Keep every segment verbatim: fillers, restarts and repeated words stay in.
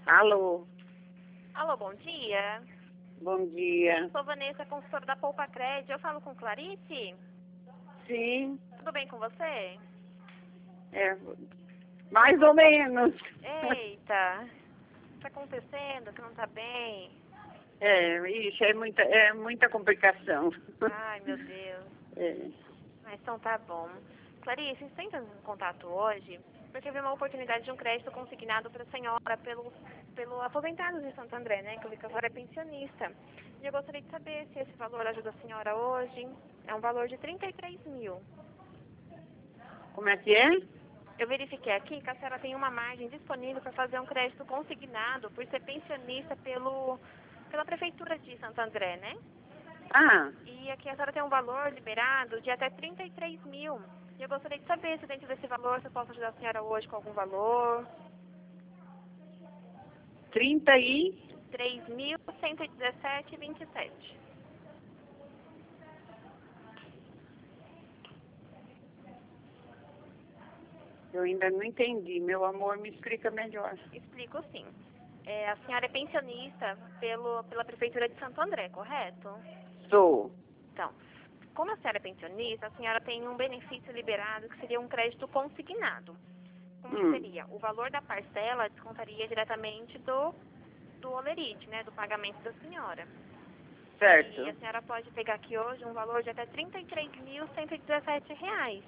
Alô, Alô, bom dia. bom dia. Sou Vanessa, consultora da Poupa Crédito. Eu falo com Clarice? Sim, Tudo bem com você? é, mais ou menos. Eita, o que tá acontecendo? Que não tá bem? É, isso é muita, é muita complicação. Ai, meu Deus. É. Mas então tá bom. Clarice, você entra em contato hoje porque vi uma oportunidade de um crédito consignado para a senhora pelo, pelo aposentado de Santo André, né? Que eu vi que a senhora é pensionista. E eu gostaria de saber se esse valor ajuda a senhora hoje. É um valor de trinta e três mil. Como é que é? Eu verifiquei aqui que a senhora tem uma margem disponível para fazer um crédito consignado por ser pensionista pelo, pela Prefeitura de Santo André, né? Ah, E aqui a senhora tem um valor liberado de até trinta e três mil. E eu gostaria de saber se dentro desse valor eu posso ajudar a senhora hoje com algum valor. trinta e... três mil cento e dezessete e vinte e sete. Eu ainda não entendi, meu amor, me explica melhor. Explico sim. É, a senhora é pensionista pelo, pela Prefeitura de Santo André, correto? Sou. Então, como a senhora é pensionista, a senhora tem um benefício liberado que seria um crédito consignado. Como que Hum, seria? O valor da parcela descontaria diretamente do, do holerite, né, do pagamento da senhora. E a certo. senhora pode pegar aqui hoje um valor de até trinta e três mil cento e dezessete reais.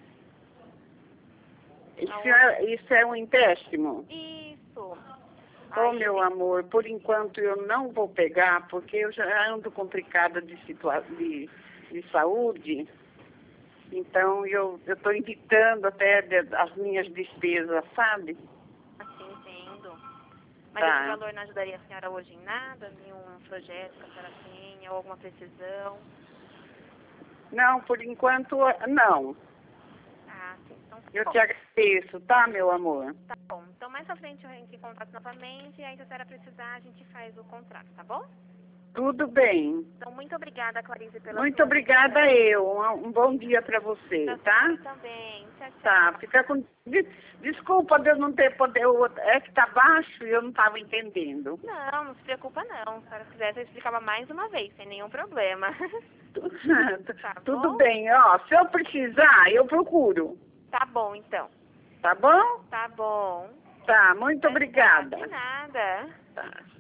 Isso Aonde? é, isso é um empréstimo? Isso. Oh, Aí, meu amor, por enquanto eu não vou pegar, porque eu já ando complicada de, situa de, de saúde. Então, eu estou evitando até de- as minhas despesas, sabe? assim, entendo. Mas esse Tá. valor não ajudaria a senhora hoje em nada? Nenhum projeto que a senhora tenha ou alguma precisão? Não, por enquanto, não. Ah, sim. Então tá Eu bom. te agradeço, tá, meu amor? Tá bom. Então mais pra frente eu entro em contato novamente e aí se a senhora precisar a gente faz o contrato, tá bom? Tudo bem. Então muito obrigada, Clarice, pela Muito sua obrigada atenção. eu. Um um bom dia para você, Pra tá? senhora também. Tchau, Tá, tchau. fica com... Des- Desculpa de eu não ter poder... É que tá baixo e eu não estava entendendo. Não, não se preocupa não. Se a senhora quisesse eu explicava mais uma vez, sem nenhum problema. Tá Tudo bom? bem, ó. Se eu precisar, eu procuro. Tá bom, então. Tá bom? Tá bom. Tá, muito Tchau, tchau. obrigada. De nada. Tá.